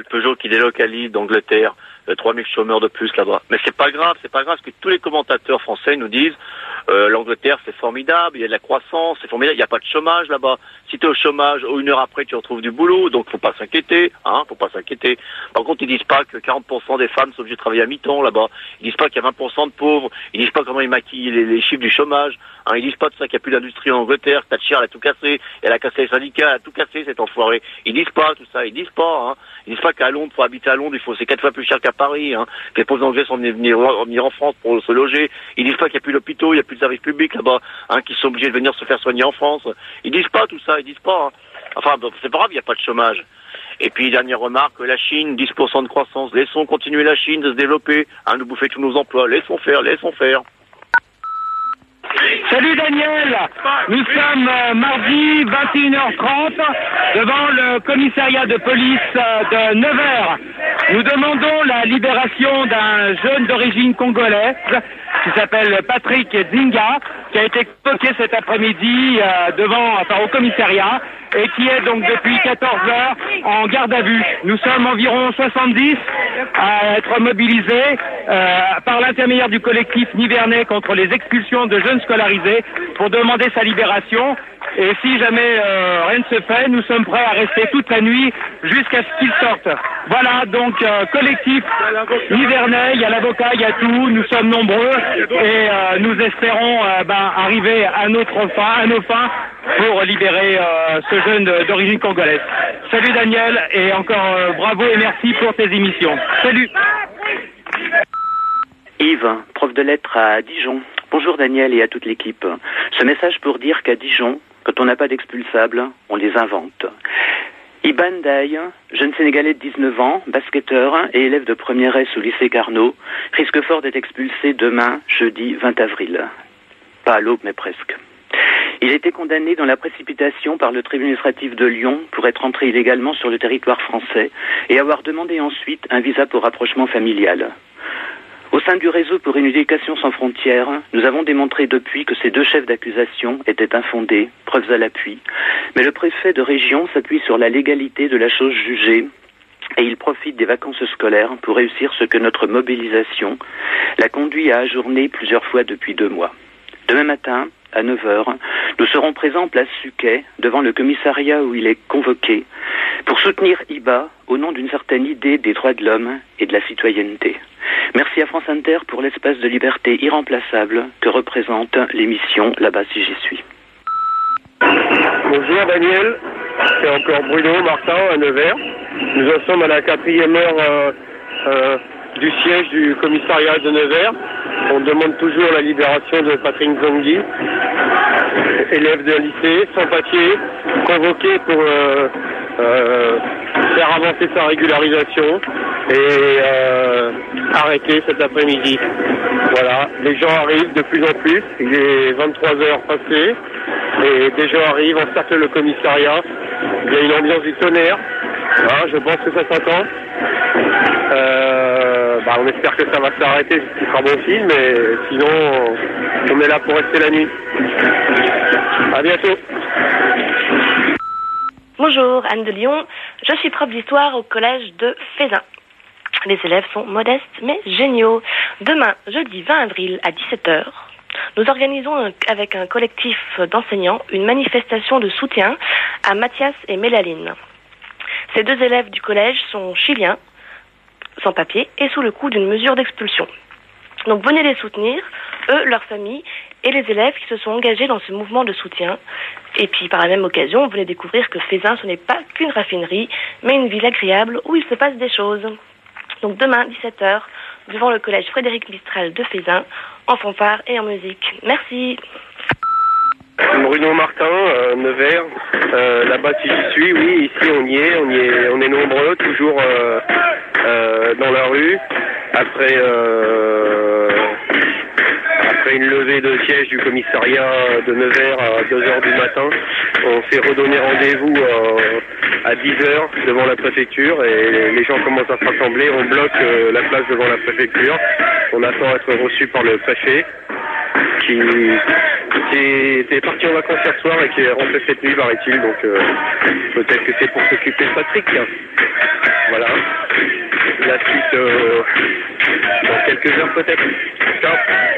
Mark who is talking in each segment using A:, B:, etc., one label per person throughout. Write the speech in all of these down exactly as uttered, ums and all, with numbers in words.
A: Peugeot qui délocalise d'Angleterre euh, trois mille chômeurs de plus là-bas. Mais c'est pas grave, c'est pas grave, parce que tous les commentateurs français nous disent euh, l'Angleterre c'est formidable, il y a de la croissance, c'est formidable, il n'y a pas de chômage là-bas. Si tu es au chômage, une heure après tu retrouves du boulot, donc faut pas s'inquiéter, hein, faut pas s'inquiéter. Par contre, ils disent pas que quarante pour cent des femmes sont obligées de travailler à mi-temps là-bas. Ils disent pas qu'il y a vingt pour cent de pauvres. Ils disent pas comment ils maquillent les, les chiffres du chômage. Hein, ils disent pas de ça qu'il n'y a plus d'industrie en Angleterre, que Thatcher elle a tout cassé, elle a cassé les syndicats, elle a tout cassé cet enfoiré. Ils disent pas tout ça, ils disent pas. Hein. Ils disent pas qu'à Londres, pour habiter à Londres, il faut c'est quatre fois plus cher qu'à Paris. Hein. Que les pauvres Anglais sont venus venir, venir en France pour se loger. Ils disent pas qu'il n'y a plus d'hôpitaux, il n'y a plus de services publics là-bas, hein, qui sont obligés de venir se faire soigner en France. Ils disent pas tout ça, ils disent pas. Hein. Enfin, bon, c'est pas grave, il n'y a pas de chômage. Et puis, dernière remarque, la Chine, dix pour cent de croissance. Laissons continuer la Chine de se développer, hein, de bouffer tous nos emplois. Laissons faire, laissons faire.
B: Salut Daniel, nous sommes euh, mardi vingt et une heures trente devant le commissariat de police euh, de Nevers. Nous demandons la libération d'un jeune d'origine congolaise qui s'appelle Patrick Zinga, qui a été convoqué cet après-midi euh, devant, enfin, au commissariat et qui est donc depuis quatorze heures en garde à vue. Nous sommes environ soixante-dix à être mobilisés euh, par l'intermédiaire du collectif nivernais contre les expulsions de jeunes scolarisés pour demander sa libération. Et si jamais euh, rien ne se fait, nous sommes prêts à rester toute la nuit jusqu'à ce qu'ils sortent. Voilà, donc euh, collectif nivernais, il y a l'avocat, il y a tout, nous sommes nombreux et euh, nous espérons euh, ben, arriver à notre fin, à nos fins pour libérer euh, ce jeune d'origine congolaise. Salut Daniel et encore euh, bravo et merci pour tes émissions. Salut.
C: Yves, prof de lettres à Dijon. Bonjour Daniel et à toute l'équipe. Ce message pour dire qu'à Dijon, quand on n'a pas d'expulsables, on les invente. Iban Daï, jeune Sénégalais de dix-neuf ans, basketteur et élève de première S au lycée Carnot, risque fort d'être expulsé demain, jeudi vingt avril. Pas à l'aube, mais presque. Il a été condamné dans la précipitation par le tribunal administratif de Lyon pour être entré illégalement sur le territoire français et avoir demandé ensuite un visa pour rapprochement familial. Au sein du réseau pour une éducation sans frontières, nous avons démontré depuis que ces deux chefs d'accusation étaient infondés, preuves à l'appui. Mais le préfet de région s'appuie sur la légalité de la chose jugée et il profite des vacances scolaires pour réussir ce que notre mobilisation l'a conduit à ajourner plusieurs fois depuis deux mois. Demain matin, à neuf heures, nous serons présents place Suquet, devant le commissariat où il est convoqué, pour soutenir Iba au nom d'une certaine idée des droits de l'homme et de la citoyenneté. Merci à France Inter pour l'espace de liberté irremplaçable que représente l'émission Là-bas si j'y suis.
D: Bonjour Daniel, c'est encore Bruno Martin à Nevers. Nous en sommes à la quatrième heure euh, euh, du siège du commissariat de Nevers. On demande toujours la libération de Patrick Zongi, élève de lycée, sans papier, convoqué pour euh, euh, faire avancer sa régularisation et euh, arrêté cet après-midi. Voilà, les gens arrivent de plus en plus, il est vingt-trois heures passées et des gens arrivent, encerclent le commissariat, il y a une ambiance du tonnerre, hein, je pense que ça s'entend. Euh, bah on espère que ça va s'arrêter, ce qui sera bon signe, mais sinon on est là pour rester la nuit. À bientôt.
E: Bonjour, Anne de Lyon. Je suis prof d'histoire au collège de Fézin. Les élèves sont modestes mais géniaux. Demain, jeudi vingt avril à dix-sept heures, nous organisons avec un collectif d'enseignants une manifestation de soutien à Mathias et Mélaline. Ces deux élèves du collège sont chiliens, sans papier et sous le coup d'une mesure d'expulsion. Donc venez les soutenir, eux, leurs familles et les élèves qui se sont engagés dans ce mouvement de soutien. Et puis par la même occasion, venez découvrir que Fézin, ce n'est pas qu'une raffinerie, mais une ville agréable où il se passe des choses. Donc demain, dix-sept heures, devant le collège Frédéric Mistral de Fézin, en fanfare et en musique. Merci.
D: Bruno Martin, euh, Nevers, euh, là-bas si j'y suis, oui, ici on y est, on y est, on est nombreux, toujours euh, euh, dans la rue, après euh, après une levée de siège du commissariat de Nevers à deux heures du matin, on s'est redonné rendez-vous euh, à dix heures devant la préfecture et les gens commencent à se rassembler, on bloque euh, la place devant la préfecture, on attend à être reçu par le préfet qui, qui était parti en vacances hier soir et qui est rentré cette nuit, paraît-il, donc euh, peut-être que c'est pour s'occuper de Patrick. Voilà. La suite euh, dans quelques heures peut-être. Ciao.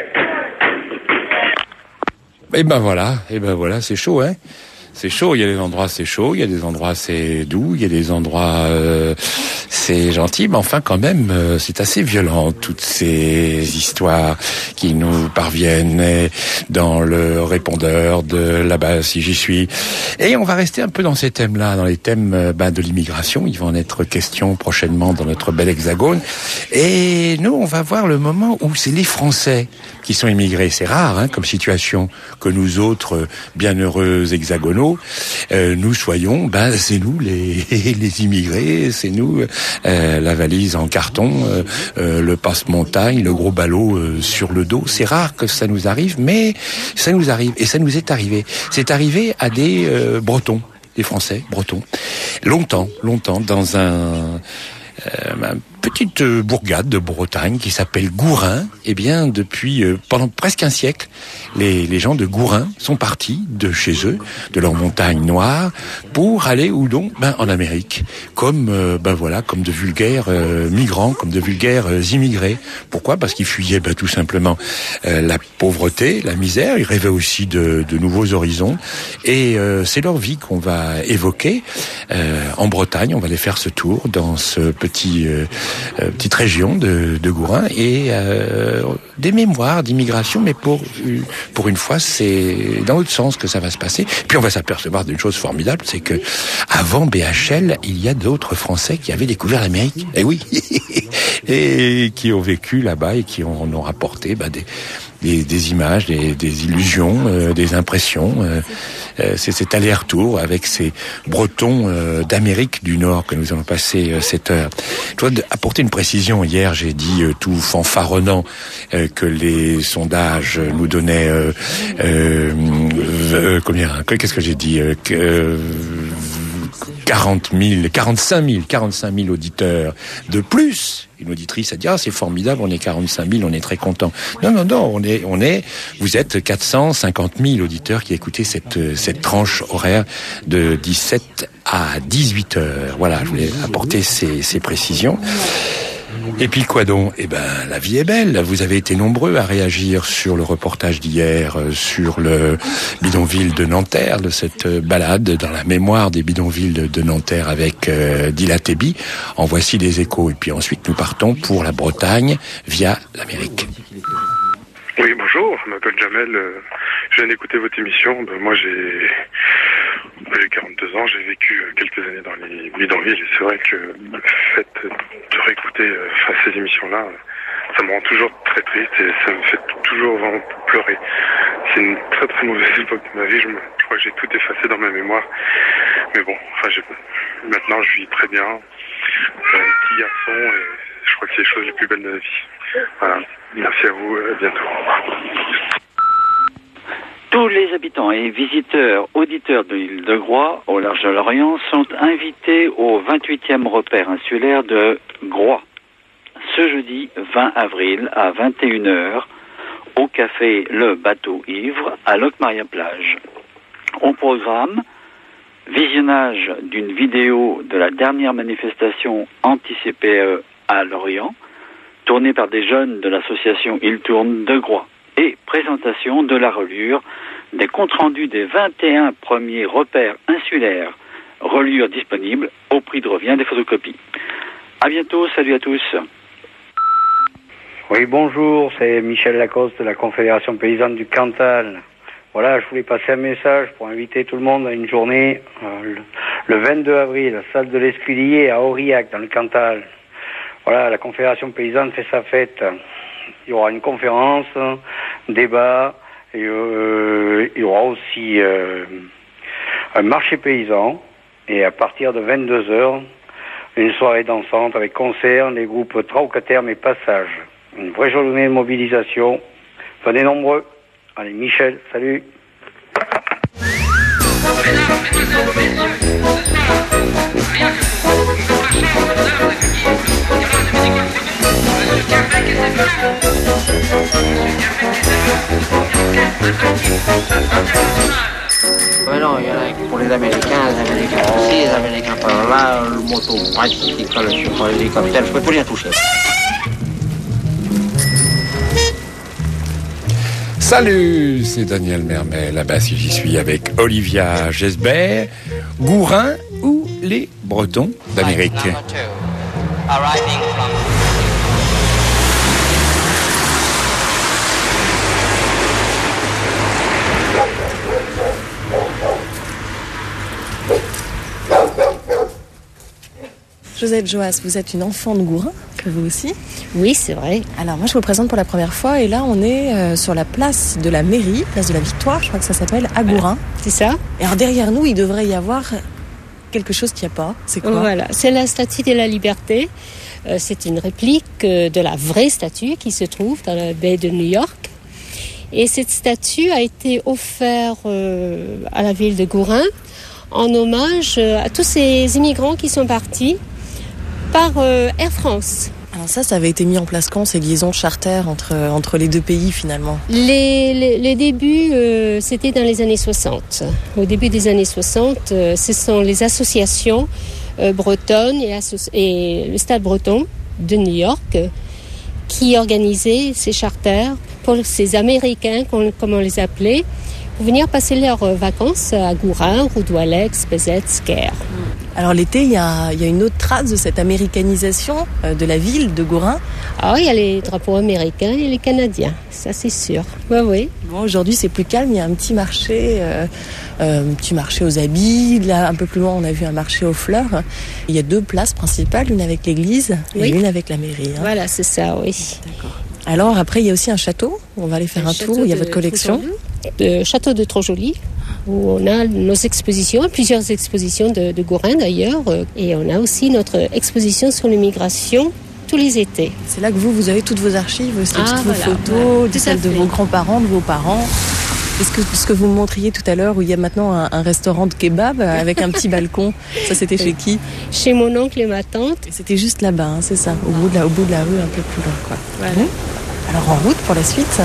F: Et ben voilà, et ben voilà, c'est chaud, hein. C'est chaud, il y a des endroits c'est chaud, il y a des endroits c'est doux, il y a des endroits euh, c'est gentil, mais enfin quand même euh, c'est assez violent, toutes ces histoires qui nous parviennent dans le répondeur de là-bas si j'y suis. Et on va rester un peu dans ces thèmes-là, dans les thèmes euh, bah, de l'immigration, il va en être question prochainement dans notre bel hexagone. Et nous on va voir le moment où c'est les Français qui sont immigrés. C'est rare hein, comme situation que nous autres bienheureux hexagonaux Euh, nous soyons, ben c'est nous les les immigrés, c'est nous euh, la valise en carton, euh, euh, le passe-montagne, le gros ballot euh, sur le dos. C'est rare que ça nous arrive, mais ça nous arrive et ça nous est arrivé. C'est arrivé à des euh, Bretons, des Français bretons, longtemps, longtemps dans un euh, un petite bourgade de Bretagne qui s'appelle Gourin. Eh bien, depuis euh, pendant presque un siècle, les, les gens de Gourin sont partis de chez eux, de leur montagne noire, pour aller où donc ben en Amérique, comme euh, ben voilà, comme de vulgaires euh, migrants, comme de vulgaires euh, immigrés. Pourquoi ? Parce qu'ils fuyaient ben, tout simplement euh, la pauvreté, la misère. Ils rêvaient aussi de, de nouveaux horizons. Et euh, c'est leur vie qu'on va évoquer euh, en Bretagne. On va aller faire ce tour dans ce petit euh, Euh, petite région de, de Gourin et euh, des mémoires d'immigration, mais pour pour une fois c'est dans l'autre sens que ça va se passer. Puis on va s'apercevoir d'une chose formidable, c'est que avant B H L, il y a d'autres Français qui avaient découvert l'Amérique. Et oui, et qui ont vécu là-bas et qui en ont, ont rapporté bah, des Des, des images, des, des illusions, euh, des impressions. Euh, euh, c'est cet aller-retour avec ces Bretons euh, d'Amérique du Nord que nous allons passer euh, cette heure. Je dois apporter une précision. Hier, j'ai dit euh, tout fanfaronnant euh, que les sondages nous donnaient euh, euh, euh, combien qu'est-ce que j'ai dit euh, que, euh, quarante mille, quarante-cinq mille, quarante-cinq mille auditeurs de plus. Une auditrice a dit ah c'est formidable, on est quarante-cinq mille, on est très content. Non non non, on est on est vous êtes quatre cent cinquante mille auditeurs qui écoutaient cette cette tranche horaire de dix-sept à dix-huit heures. Voilà, je voulais apporter ces ces précisions. Et puis quoi donc ? Eh ben, la vie est belle. Vous avez été nombreux à réagir sur le reportage d'hier euh, sur le bidonville de Nanterre, de cette balade dans la mémoire des bidonvilles de, de Nanterre avec euh, Dila Tebi. En voici les échos. Et puis ensuite, nous partons pour la Bretagne via l'Amérique.
G: Oui, bonjour. Je m'appelle Jamel. Je viens d'écouter votre émission. Ben, moi, j'ai... J'ai quarante-deux ans, j'ai vécu quelques années dans les bidonvilles et c'est vrai que le fait de réécouter euh, ces émissions-là, ça me rend toujours très triste et ça me fait toujours vraiment pleurer. C'est une très très mauvaise époque de ma vie, je, me, je crois que j'ai tout effacé dans ma mémoire. Mais bon, enfin, j'ai, maintenant je vis très bien, j'ai un petit garçon et je crois que c'est les choses les plus belles de ma vie. Voilà, merci à vous, à bientôt.
H: Tous les habitants et visiteurs, auditeurs de l'île de Groix, au large de l'Orient, sont invités au vingt-huitième repère insulaire de Groix, ce jeudi vingt avril à vingt et une heures, au café Le Bateau Ivre, à Locmaria-Plage. Au programme, visionnage d'une vidéo de la dernière manifestation anti-C P E à Lorient, tournée par des jeunes de l'association Il Tourne de Groix, et présentation de la reliure des comptes rendus des vingt et un premiers repères insulaires, reliure disponible au prix de revient des photocopies. À bientôt, salut à tous.
I: Oui, bonjour, c'est Michel Lacoste de la Confédération Paysanne du Cantal. Voilà, je voulais passer un message pour inviter tout le monde à une journée euh, le vingt-deux avril, salle de l'Escudier à Aurillac, dans le Cantal. Voilà, la Confédération Paysanne fait sa fête. Il y aura une conférence, un débat, et euh, il y aura aussi euh, un marché paysan, et à partir de vingt-deux heures, une soirée dansante avec concert, les groupes Traucaterme et Passage. Une vraie journée de mobilisation. Venez nombreux. Allez, Michel, salut.
J: Ouais, non, il y en a pour les Américains, les Américains aussi, les Américains par là, le moto bicycle sur l'hélicoptère, je peux plus rien toucher.
F: Salut, c'est Daniel Mermet. Là-bas, si j'y suis avec Olivia Gesbert. Gourin ou les Bretons d'Amérique.
K: Josette Joas, vous êtes une enfant de Gourin, que vous aussi ?
L: Oui, c'est vrai.
K: Alors moi je vous présente pour la première fois et là on est euh, sur la place de la mairie, place de la Victoire, je crois que ça s'appelle, à Gourin.
L: C'est ça.
K: Et alors derrière nous il devrait y avoir quelque chose qu'il n'y a pas. C'est quoi ?
L: Voilà, c'est la statue de la Liberté. Euh, c'est une réplique euh, de la vraie statue qui se trouve dans la baie de New York. Et cette statue a été offerte euh, à la ville de Gourin en hommage euh, à tous ces immigrants qui sont partis par euh, Air France.
K: Alors ça, ça avait été mis en place quand, ces liaisons charter entre, entre les deux pays finalement ?
L: Les, les, les débuts, euh, c'était dans les années soixante. Au début des années soixante, euh, ce sont les associations euh, bretonnes et, asso- et le Stade breton de New York euh, qui organisaient ces charters pour ces Américains, comme on les appelait, pour venir passer leurs vacances à Gourin, Roudoualex, Pézet, Sker.
K: Alors l'été, il y a, il y a une autre trace de cette américanisation de la ville de Gourin.
L: Ah, il y a les drapeaux américains et les canadiens, ça c'est sûr. Oui, oui.
K: Bon, aujourd'hui c'est plus calme, il y a un petit marché, euh, euh, un petit marché aux habits. Là, un peu plus loin, on a vu un marché aux fleurs. Il y a deux places principales, une avec l'église oui. et une avec la mairie. Hein.
L: Voilà, c'est ça, oui.
K: D'accord. Alors après, il y a aussi un château. On va aller faire un, un tour. Il y a votre collection.
L: Le château de Trop-Joli, où on a nos expositions, plusieurs expositions de, de Gourin d'ailleurs. Et on a aussi notre exposition sur l'immigration tous les étés.
K: C'est là que vous, vous avez toutes vos archives, aussi,
L: ah,
K: toutes
L: voilà,
K: vos photos,
L: voilà,
K: celles de vos grands-parents, de vos parents. Est-ce que ce que vous me montriez tout à l'heure, où il y a maintenant un, un restaurant de kebab avec un petit balcon, ça c'était chez qui ?
L: Chez mon oncle et ma tante.
K: Et c'était juste là-bas, hein, c'est ça, au bout, de la, au bout de la rue, un peu plus loin, quoi.
L: Voilà.
K: Bon. Alors en route pour la suite.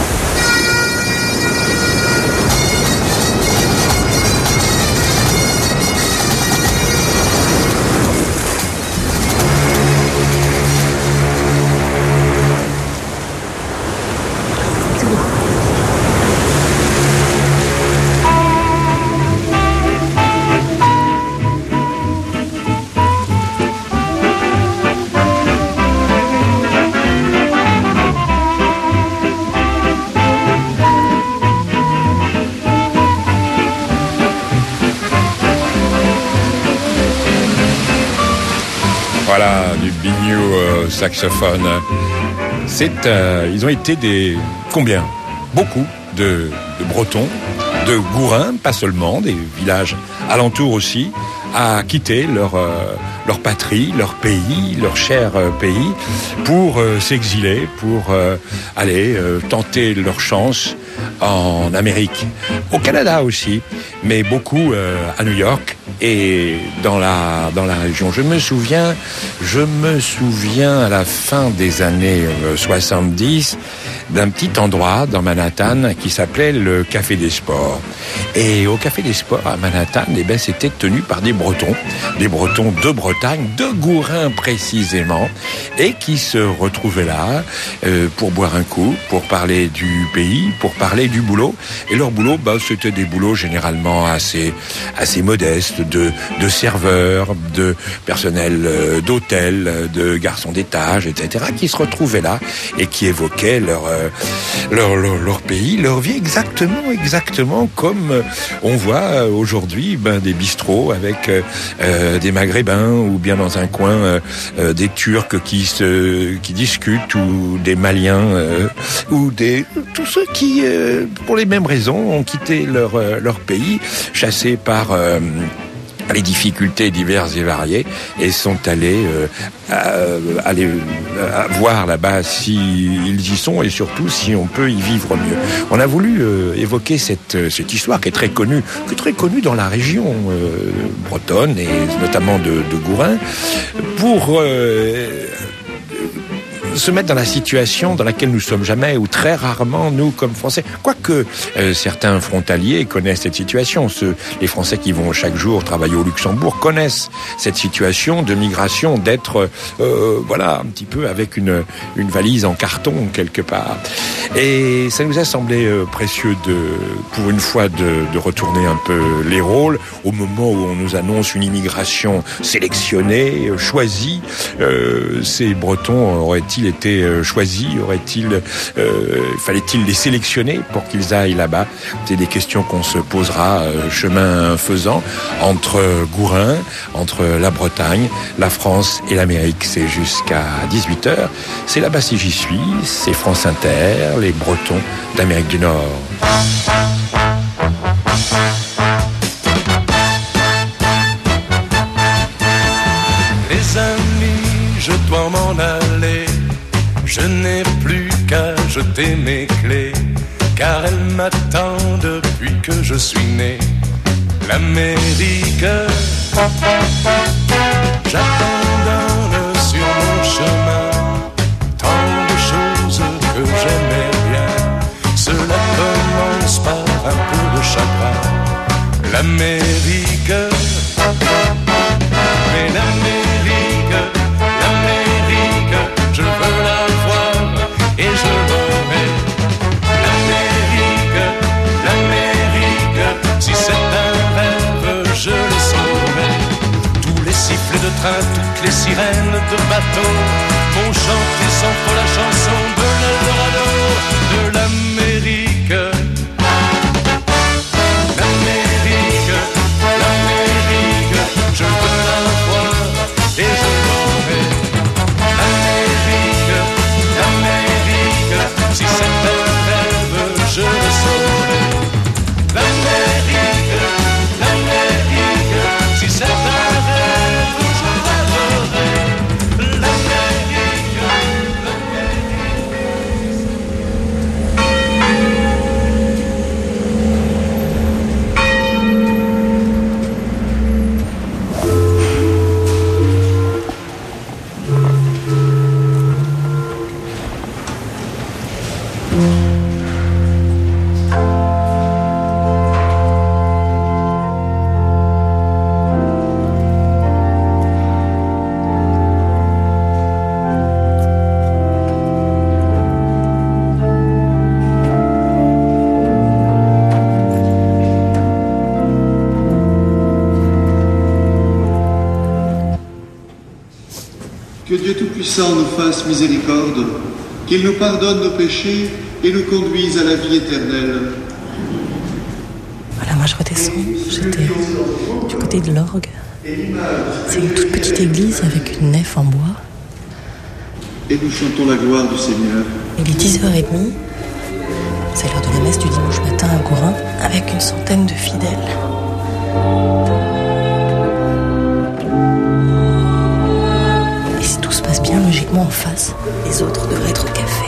F: Voilà, du bignou euh, saxophone. C'est, euh, ils ont été des... Combien ? Beaucoup de, de Bretons, de Gourin, pas seulement, des villages alentours aussi, à quitter leur, euh, leur patrie, leur pays, leur cher euh, pays, pour euh, s'exiler, pour euh, aller euh, tenter leur chance en Amérique, au Canada aussi, mais beaucoup euh, à New York et dans la dans la région. Je me souviens, je me souviens à la fin des années euh, soixante-dix d'un petit endroit dans Manhattan qui s'appelait le Café des Sports. Et au Café des Sports à Manhattan, eh ben c'était tenu par des Bretons, des Bretons de Bretagne, de Gourin précisément, et qui se retrouvaient là euh, pour boire un coup, pour parler du pays, pour parler du boulot. Et leur boulot, bah, c'était des boulots généralement assez assez modestes, de de serveurs, de personnel euh, d'hôtel, de garçons d'étage, et cetera, qui se retrouvaient là et qui évoquaient leur euh, leur, leur leur pays, leur vie exactement exactement comme euh, on voit aujourd'hui ben des bistrots avec euh, euh, des Maghrébins ou bien dans un coin euh, euh, des Turcs qui se qui discutent ou des Maliens euh, ou des tous ceux qui euh, pour les mêmes raisons ont quitté leur euh, leur pays, chassés par euh, les difficultés diverses et variées, et sont allés euh, à, aller à voir là-bas si ils y sont et surtout si on peut y vivre mieux. On a voulu euh, évoquer cette cette histoire qui est très connue, qui est très connue dans la région euh, bretonne et notamment de, de Gourin, pour euh, se mettre dans la situation dans laquelle nous sommes jamais ou très rarement, nous, comme Français. Quoique euh, certains frontaliers connaissent cette situation. Ceux, les Français qui vont chaque jour travailler au Luxembourg connaissent cette situation de migration, d'être, euh, voilà, un petit peu avec une, une valise en carton quelque part. Et ça nous a semblé euh, précieux de, pour une fois, de, de retourner un peu les rôles au moment où on nous annonce une immigration sélectionnée, choisie. Euh, ces Bretons auraient-ils été choisis? Aurait-il, euh, fallait-il les sélectionner pour qu'ils aillent là-bas? C'est des questions qu'on se posera euh, chemin faisant entre Gourin, entre la Bretagne, la France et l'Amérique. C'est jusqu'à dix-huit heures. C'est là-bas si j'y suis. C'est France Inter, les Bretons d'Amérique du Nord.
M: Les amis, je dois m'en aller. Je n'ai plus qu'à jeter mes clés, car elle m'attend depuis que je suis né. L'Amérique, j'abandonne sur mon chemin tant de choses que j'aimais bien. Cela commence par un peu de chagrin. L'Amérique, mais l'Amérique, l'Amérique, je veux la voir et je l'aurai. L'Amérique, l'Amérique, si c'est un rêve, je le saurai. Tous les sifflets de train, toutes les sirènes de bateau vont chanter sans faux la chanson de l'Eldorado, de l'Amérique. L'Amérique, l'Amérique, je veux la voir et je l'aurai. L'Amérique, l'Amérique, si c'est un rêve, je le saurai. L'Amérique, l'Amérique, si c'est un rêve, je l'adorerai. L'Amérique,
N: Que Dieu Tout-Puissant nous fasse miséricorde, qu'il nous pardonne nos péchés et nous conduise à la vie éternelle.
K: Voilà, moi je redescends, j'étais du côté de l'orgue. C'est une toute petite église avec une nef en bois.
N: Et nous chantons la gloire du Seigneur.
K: Il est dix heures trente, c'est l'heure de la messe du dimanche matin à Gourin, avec une centaine de fidèles. Bien logiquement en face, les autres devraient être au café.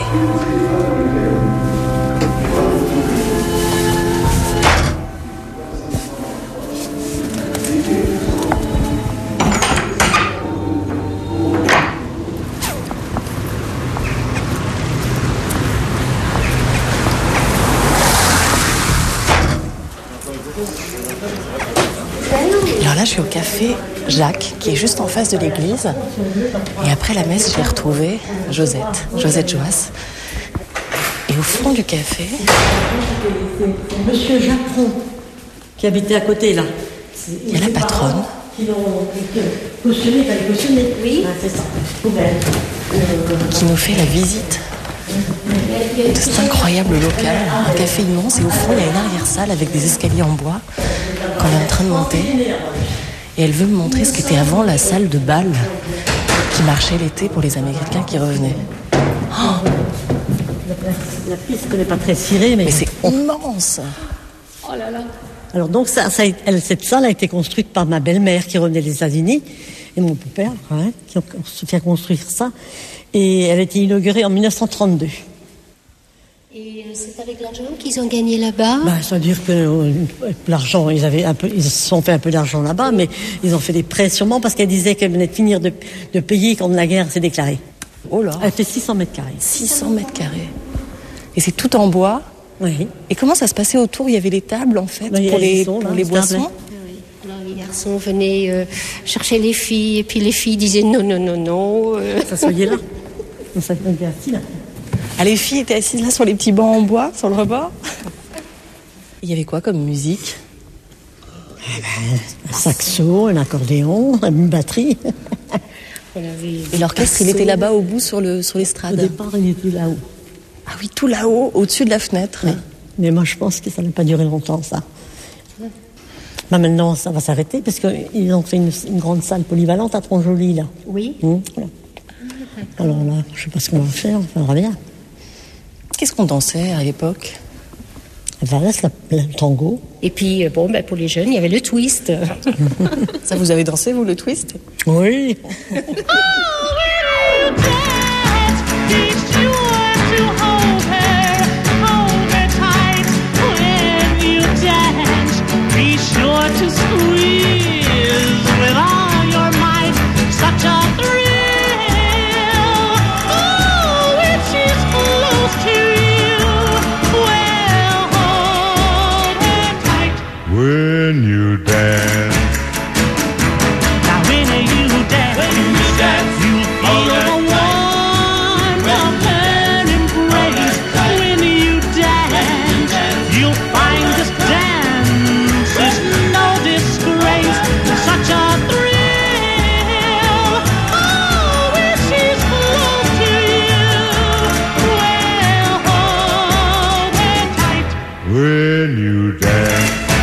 K: Alors là, je suis au café Jacques, qui est juste en face de l'église. Et après la messe, j'ai retrouvé Josette, Josette Joas. Et au fond du café...
O: Monsieur Jacron, qui habitait à côté, là.
K: Il y a la patronne.
O: Qui l'ont cautionné, pas cautionné. Oui. Ah, c'est ça.
K: Qui nous fait la visite de cet incroyable local, un café immense. Et au fond, il y a une arrière-salle avec des escaliers en bois qu'on est en train de monter. Et elle veut me montrer ce qu'était avant la salle de bal qui marchait l'été pour les Américains qui revenaient. Oh,
O: la piste n'est pas très cirée, mais...
K: mais c'est immense.
O: Oh là là. Alors donc, ça, ça, elle, cette salle a été construite par ma belle-mère qui revenait des États-Unis et mon père, hein, qui ont fait construire ça. Et elle a été inaugurée en dix-neuf cent trente-deux.
L: Et c'est avec l'argent qu'ils ont gagné là-bas?
O: Bah, c'est-à-dire que euh, l'argent, ils avaient un peu, ils se sont fait un peu d'argent là-bas, mais ils ont fait des prêts sûrement parce qu'elle disait qu'elle venait de finir de, de payer quand la guerre s'est déclarée.
K: Oh là.
O: Elle fait six cents mètres carrés.
K: six cents mètres carrés. Et c'est tout en bois.
O: Oui.
K: Et comment ça se passait autour? Il y avait les tables, en fait,
O: bah,
K: pour les,
O: sont,
K: pour
O: là,
K: les boissons.
L: Alors, les garçons venaient euh, chercher les filles, et puis les filles disaient non, non, non, non. Euh...
O: Ça soyez là. On s'était assis là.
K: Ah, les filles étaient assises là sur les petits bancs en bois, sur le rebord. Il y avait quoi comme musique?
O: Eh ben, un saxo, un accordéon, une batterie.
K: Et l'orchestre, il était là-bas au bout sur, le, sur l'estrade.
O: Au départ, il était là-haut.
K: Ah oui, tout là-haut, au-dessus de la fenêtre.
O: Oui. Mais moi, je pense que ça n'a pas duré longtemps, ça. Bah, maintenant, ça va s'arrêter, parce qu'ils ont fait une, une grande salle polyvalente à Tronjoli, là.
L: Oui.
O: Mmh, voilà. Alors là, je ne sais pas ce qu'on va faire, on verra bien.
K: Qu'est-ce qu'on dansait à l'époque?
O: Valse, le tango.
L: Et puis, bon, ben, pour les jeunes, il y avait le twist.
K: Ça, vous avez dansé, vous, le twist?
O: Oui.
M: When you dance. Now when you dance, when you dance, you feel the warmth of her embrace. When you dance, you'll find this dance is no disgrace. Such a thrill. Oh, when she's close to you, well, hold her tight. When you dance.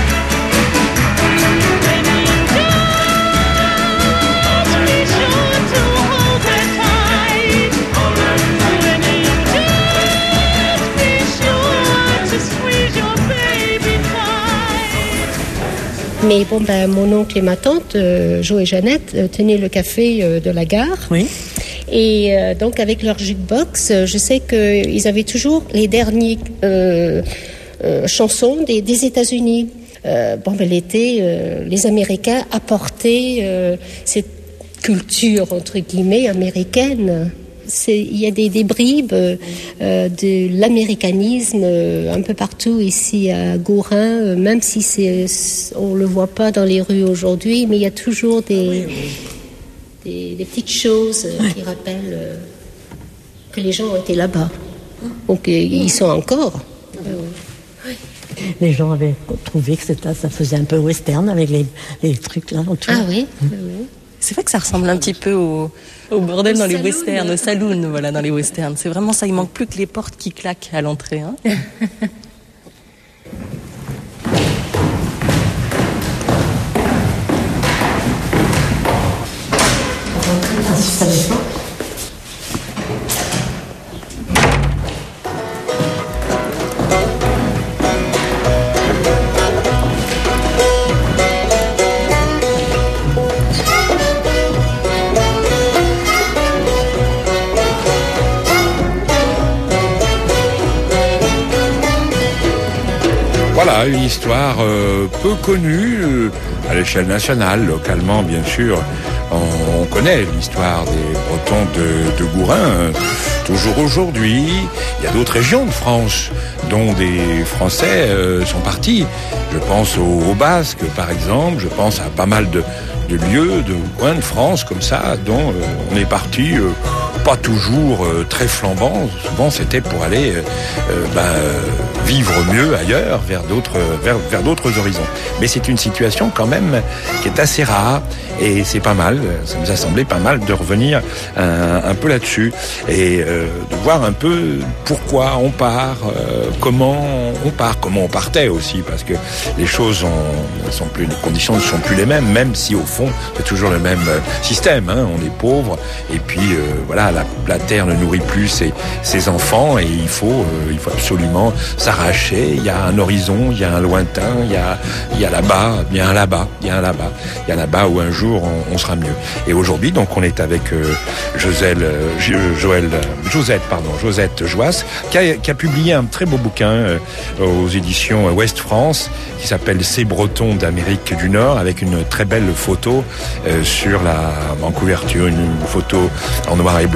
L: Mais bon, ben, mon oncle et ma tante, euh, Jo et Jeannette, euh, tenaient le café euh, de la gare.
O: Oui.
L: Et euh, donc, avec leur jukebox, euh, je sais qu'ils avaient toujours les dernières euh, euh, chansons des, des États-Unis. Euh, bon, ben, l'été, euh, les Américains apportaient euh, cette culture, entre guillemets, américaine. C'est, il y a des, des bribes euh, de l'américanisme euh, un peu partout ici à Gourin, euh, même si c'est, on le voit pas dans les rues aujourd'hui, mais il y a toujours des, des, des petites choses euh, qui rappellent euh, que les gens ont été là-bas. Donc euh, ils sont encore.
O: Les gens avaient trouvé que c'était, ça faisait un peu western avec les, les trucs là autour.
L: Ah oui,
O: mmh.
L: oui.
K: C'est vrai que ça ressemble un petit peu au, au bordel au dans saloon. Les westerns, au saloon, voilà, dans les westerns. C'est vraiment ça, il manque plus que les portes qui claquent à l'entrée. Hein.
O: Ça dépend.
F: Voilà, une histoire euh, peu connue euh, à l'échelle nationale, localement bien sûr. On, on connaît l'histoire des Bretons de, de Gourin. Euh, toujours aujourd'hui, il y a d'autres régions de France dont des Français euh, sont partis. Je pense aux, aux Basques, par exemple. Je pense à pas mal de, de lieux, de coins de France comme ça, dont euh, on est parti. Euh, pas toujours euh, très flambant. Souvent, c'était pour aller euh, euh, ben, euh, vivre mieux ailleurs, vers d'autres, vers, vers d'autres horizons. Mais c'est une situation quand même qui est assez rare et c'est pas mal. Ça nous a semblé pas mal de revenir un, un peu là-dessus et euh, de voir un peu pourquoi on part, euh, comment on part, comment on partait aussi, parce que les choses ont, sont plus, les conditions ne sont plus les mêmes, même si au fond c'est toujours le même système. Hein. On est pauvre et puis euh, voilà. La, la terre ne nourrit plus ses, ses enfants et il faut, euh, il faut absolument s'arracher. Il y a un horizon, il y a un lointain, il y a, il y a là-bas, il y a un là-bas, il y a un là-bas, il y a là-bas où un jour on, on sera mieux. Et aujourd'hui, donc, on est avec euh, Joselle, euh, Joël, euh, Josette, pardon, Josette Joas, qui a, qui a publié un très beau bouquin euh, aux éditions Ouest France qui s'appelle Ces Bretons d'Amérique du Nord, avec une très belle photo euh, sur la en couverture, une photo en noir et blanc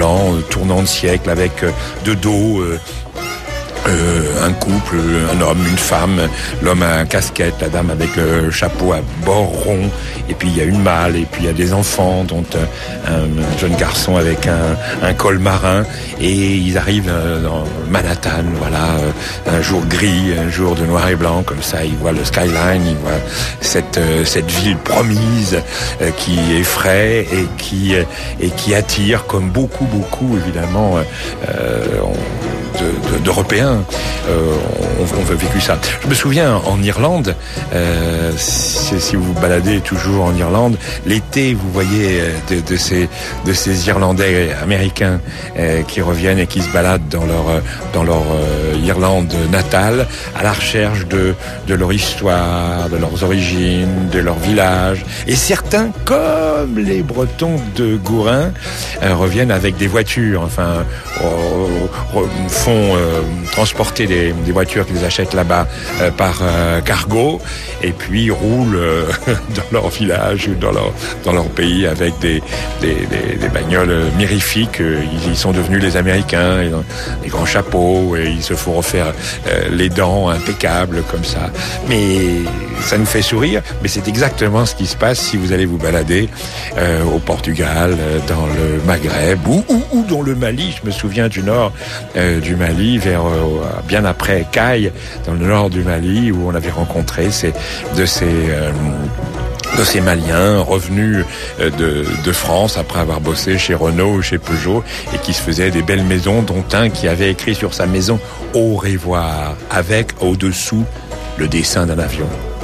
F: tournant, euh, tournant de siècle avec euh, de dos euh, Euh, un couple, un homme, une femme, l'homme a un casquette, la dame avec le chapeau à bord rond, et puis il y a une malle, et puis il y a des enfants, dont un, un jeune garçon avec un, un col marin, et ils arrivent dans Manhattan, voilà, un jour gris, un jour de noir et blanc, comme ça, ils voient le skyline, ils voient cette, cette ville promise euh, qui effraie et qui, et qui attire, comme beaucoup, beaucoup, évidemment, euh, on, de, de, d'Européens. Euh, on, on a vécu ça. Je me souviens en Irlande, euh, si, si vous vous baladez toujours en Irlande, l'été, vous voyez de, de ces de ces Irlandais américains euh, qui reviennent et qui se baladent dans leur dans leur euh, Irlande natale à la recherche de de leur histoire, de leurs origines, de leur village. Et certains, comme les Bretons de Gourin, euh, reviennent avec des voitures. Enfin, euh, font euh, transporter des, des voitures qu'ils achètent là-bas euh, par euh, cargo, et puis roulent euh, dans leur village ou dans leur, dans leur pays avec des, des, des, des bagnoles mirifiques. Ils, ils sont devenus les Américains, ils ont des grands chapeaux, et ils se font refaire euh, les dents impeccables comme ça. Mais ça nous fait sourire, mais c'est exactement ce qui se passe si vous allez vous balader euh, au Portugal, euh, dans le Maghreb, ou, ou, ou dans le Mali. Je me souviens du nord euh, du Mali, vers euh, bien après Caille, dans le nord du Mali, où on avait rencontré ces, de ces euh, de ces Maliens revenus de, de France après avoir bossé chez Renault ou chez Peugeot, et qui se faisaient des belles maisons, dont un qui avait écrit sur sa maison « Au revoir », avec au-dessous le dessin d'un avion.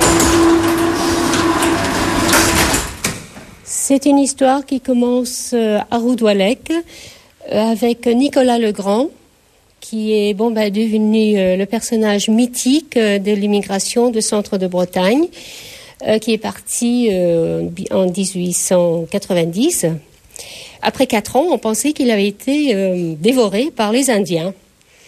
L: C'est une histoire qui commence à Roudoualec avec Nicolas Legrand, qui est bon, bah, devenu euh, le personnage mythique euh, de l'immigration de centre de Bretagne, euh, qui est parti euh, en dix-huit cent quatre-vingt-dix. Après quatre ans, on pensait qu'il avait été euh, dévoré par les Indiens.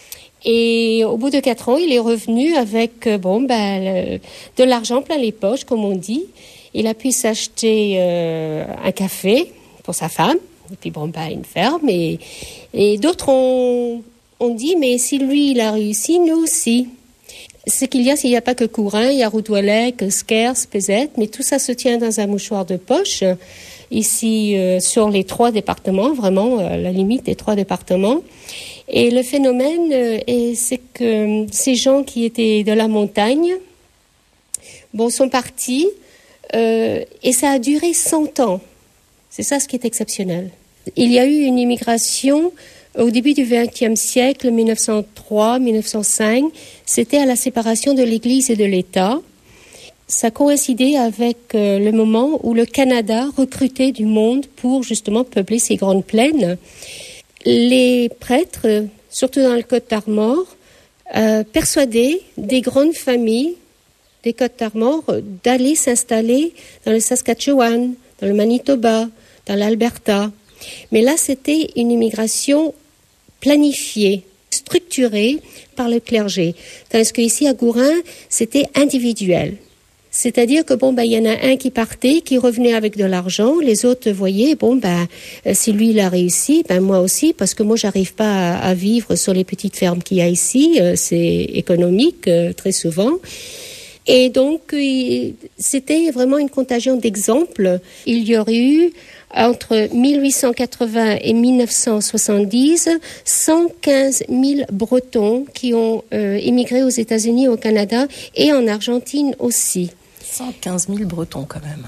L: Et au bout de quatre ans, il est revenu avec euh, bon, bah, le, de l'argent plein les poches, comme on dit. Il a pu s'acheter euh, un café pour sa femme, et puis bon, bah, une ferme. Et, et d'autres ont... On dit, mais si lui, il a réussi, nous aussi. Ce qu'il y a, s'il n'y a pas que Courin, il y a Roudoualec, Skers, Pézette, mais tout ça se tient dans un mouchoir de poche, ici, euh, sur les trois départements, vraiment, à la limite des trois départements. Et le phénomène, euh, est, c'est que ces gens qui étaient de la montagne, bon, sont partis, euh, et ça a duré cent ans. C'est ça ce qui est exceptionnel. Il y a eu une immigration au début du vingtième siècle, mille neuf cent trois, mille neuf cent cinq, c'était à la séparation de l'Église et de l'État. Ça coïncidait avec euh, le moment où le Canada recrutait du monde pour justement peupler ces grandes plaines. Les prêtres, surtout dans le Côte-d'Armor, euh, persuadaient des grandes familles des Côtes-d'Armor d'aller s'installer dans le Saskatchewan, dans le Manitoba, dans l'Alberta. Mais là, c'était une immigration planifiée, structurée par le clergé. Tandis qu'ici, à Gourin, c'était individuel. C'est-à-dire que, bon, ben, il y en a un qui partait, qui revenait avec de l'argent. Les autres voyaient, bon, ben, si lui, il a réussi, ben, moi aussi, parce que moi, j'arrive pas à, à vivre sur les petites fermes qu'il y a ici. C'est économique, très souvent. Et donc, c'était vraiment une contagion d'exemples. Il y aurait eu, entre mille huit cent quatre-vingts et mille neuf cent soixante-dix, cent quinze mille Bretons qui ont euh, immigré aux États-Unis, au Canada et en Argentine aussi.
K: cent quinze mille Bretons quand même.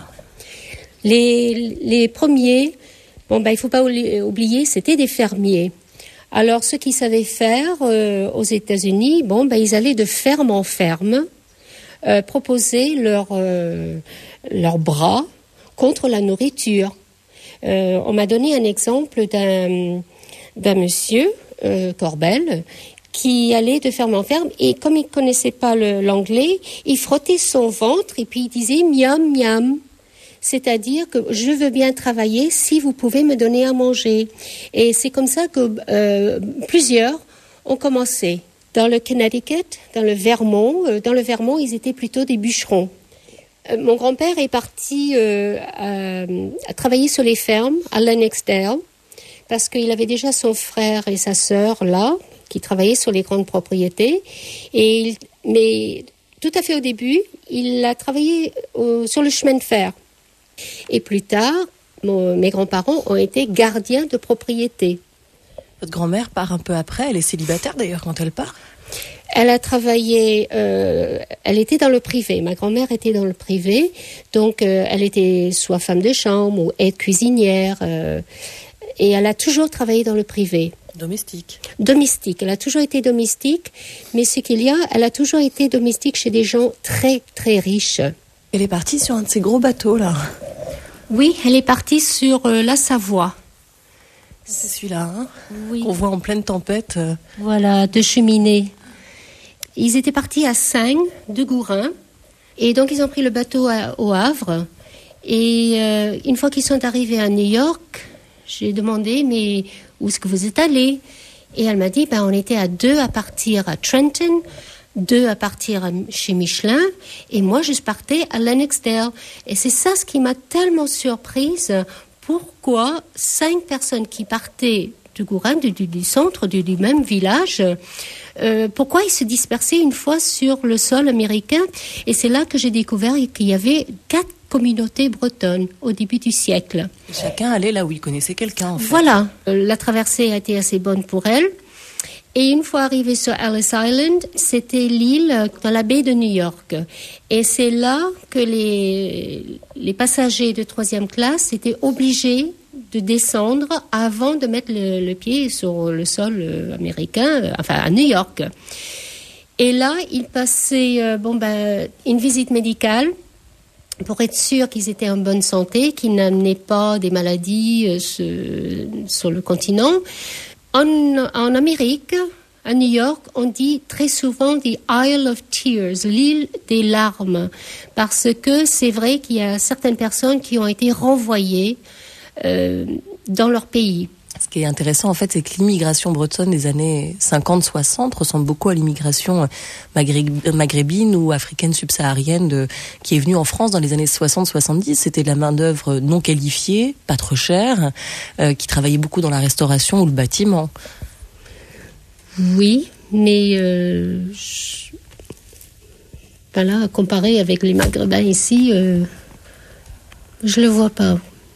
L: Les, les premiers, bon, ben, il ne faut pas oublier, c'était des fermiers. Alors, ceux qui savaient faire euh, aux États-Unis, bon, ben, ils allaient de ferme en ferme, euh, proposer leur, euh, leurs bras contre la nourriture. Euh, on m'a donné un exemple d'un, d'un monsieur, euh, Corbel, qui allait de ferme en ferme, et comme il ne connaissait pas le, l'anglais, il frottait son ventre et puis il disait miam miam. C'est-à-dire que je veux bien travailler si vous pouvez me donner à manger. Et c'est comme ça que euh, plusieurs ont commencé. Dans le Connecticut, dans le Vermont, euh, dans le Vermont, ils étaient plutôt des bûcherons. Mon grand-père est parti euh, à, à travailler sur les fermes à Lennoxdale. parce qu'il avait déjà son frère et sa sœur là, qui travaillaient sur les grandes propriétés. Et il, mais tout à fait au début, il a travaillé au, sur le chemin de fer. Et plus tard, mon, mes grands-parents ont été gardiens de propriété.
K: Votre grand-mère part un peu après, elle est célibataire d'ailleurs quand elle part.
L: Elle a travaillé, euh, elle était dans le privé. Ma grand-mère était dans le privé, donc euh, elle était soit femme de chambre ou aide cuisinière, euh, et elle a toujours travaillé dans le privé.
K: Domestique.
L: Domestique. Elle a toujours été domestique, mais ce qu'il y a, elle a toujours été domestique chez des gens très très riches.
K: Elle est partie sur un de ces gros bateaux là.
L: Oui, elle est partie sur euh, la Savoie.
K: C'est celui-là, hein,
L: oui.
K: Qu'on voit en pleine tempête. Euh...
L: Voilà, de cheminée. Ils étaient partis à Saintes, de Gourin, et donc ils ont pris le bateau à, au Havre. Et euh, une fois qu'ils sont arrivés à New York, j'ai demandé, mais où est-ce que vous êtes allés? Et elle m'a dit, ben, on était à deux à partir à Trenton, deux à partir à, chez Michelin, et moi je partais à Lennoxdale. Et c'est ça ce qui m'a tellement surprise. Pourquoi cinq personnes qui partaient du Gourin, du, du, du centre, du, du même village, euh, pourquoi ils se dispersaient une fois sur le sol américain? Et c'est là que j'ai découvert qu'il y avait quatre communautés bretonnes au début du siècle.
K: Et chacun allait là où il connaissait quelqu'un, en fait.
L: Voilà, la traversée a été assez bonne pour elle. Et une fois arrivée sur Ellis Island, c'était l'île dans la baie de New York. Et c'est là que les, les passagers de troisième classe étaient obligés de descendre avant de mettre le, le pied sur le sol américain, enfin à New York. Et là, ils passaient euh, bon, ben, une visite médicale pour être sûr qu'ils étaient en bonne santé, qu'ils n'amenaient pas des maladies euh, ce, sur le continent. En, en Amérique, à New York, on dit très souvent the Isle of Tears, l'île des larmes, parce que c'est vrai qu'il y a certaines personnes qui ont été renvoyées euh, dans leur pays.
K: Ce qui est intéressant, en fait, c'est que l'immigration bretonne des années cinquante soixante ressemble beaucoup à l'immigration maghrébine ou africaine subsaharienne de, qui est venue en France dans les années soixante soixante-dix. C'était de la main-d'œuvre non qualifiée, pas trop chère, euh, qui travaillait beaucoup dans la restauration ou le bâtiment.
L: Oui, mais euh, je... ben là, comparé avec les Maghrébins ici, euh, je le vois pas.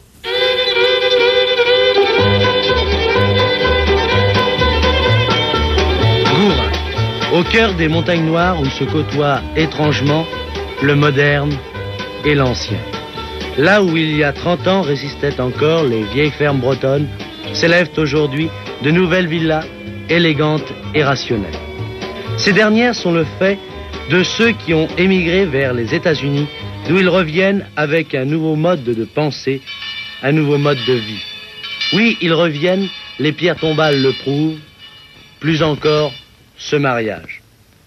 P: Au cœur des montagnes noires où se côtoient étrangement le moderne et l'ancien. Là où il y a trente ans résistaient encore les vieilles fermes bretonnes, s'élèvent aujourd'hui de nouvelles villas élégantes et rationnelles. Ces dernières sont le fait de ceux qui ont émigré vers les États-Unis, d'où ils reviennent avec un nouveau mode de pensée, un nouveau mode de vie. Oui, ils reviennent, les pierres tombales le prouvent, plus encore ce mariage.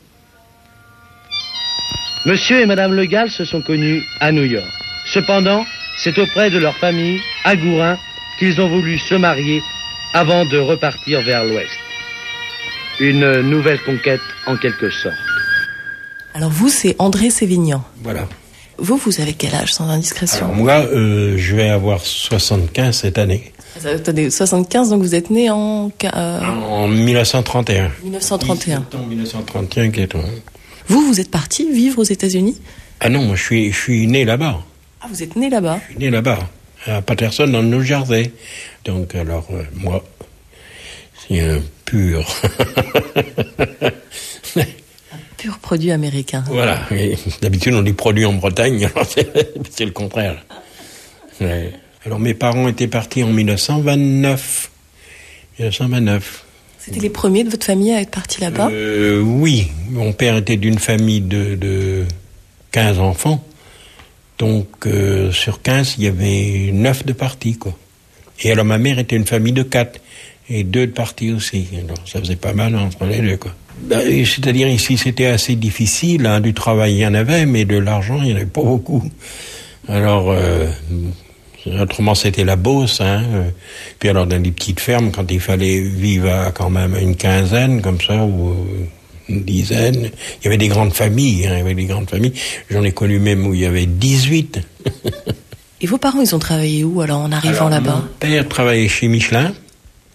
P: Monsieur et Madame Le Gall se sont connus à New York. Cependant, c'est auprès de leur famille, à Gourin, qu'ils ont voulu se marier avant de repartir vers l'ouest. Une nouvelle conquête en quelque sorte.
K: Alors vous, c'est André Sévignan.
Q: Voilà.
K: Vous, vous avez quel âge, sans indiscrétion?
Q: Alors moi, euh, je vais avoir soixante-quinze cette année.
K: Attendez, soixante-quinze, donc vous êtes né en... Euh...
Q: En dix-neuf cent trente et un.
K: dix-neuf cent trente et un.
Q: En dix-neuf cent trente et un qui est...
K: Vous, vous êtes parti vivre aux États-Unis?
Q: Ah non, moi je suis, je suis né là-bas.
K: Ah, vous êtes né là-bas?
Q: Je suis né là-bas, à Paterson, dans le New Jersey. Donc alors, euh, moi, c'est un pur...
K: un pur produit américain.
Q: Voilà, et d'habitude on dit produit en Bretagne, alors c'est, c'est le contraire. Ouais. Alors mes parents étaient partis en dix-neuf cent vingt-neuf. dix-neuf cent vingt-neuf.
K: C'était les premiers de votre famille à être partis là-bas?
Q: euh, Oui, mon père était d'une famille de, de quinze enfants. Donc euh, sur quinze, il y avait neuf de partis, quoi. Et alors ma mère était une famille de quatre. Et deux de partis aussi. Alors ça faisait pas mal entre les deux, quoi. Ben, c'est-à-dire ici c'était assez difficile, hein, du travail il y en avait, mais de l'argent il n'y en avait pas beaucoup. Alors... Euh, autrement, c'était la Beauce, hein. Puis alors, dans les petites fermes, quand il fallait vivre à quand même une quinzaine, comme ça, ou une dizaine, il y avait des grandes familles, hein, il y avait des grandes familles. J'en ai connu même où il y avait dix-huit.
K: Et vos parents, ils ont travaillé où, alors, en arrivant
Q: alors,
K: là-bas?
Q: Mon père travaillait chez Michelin.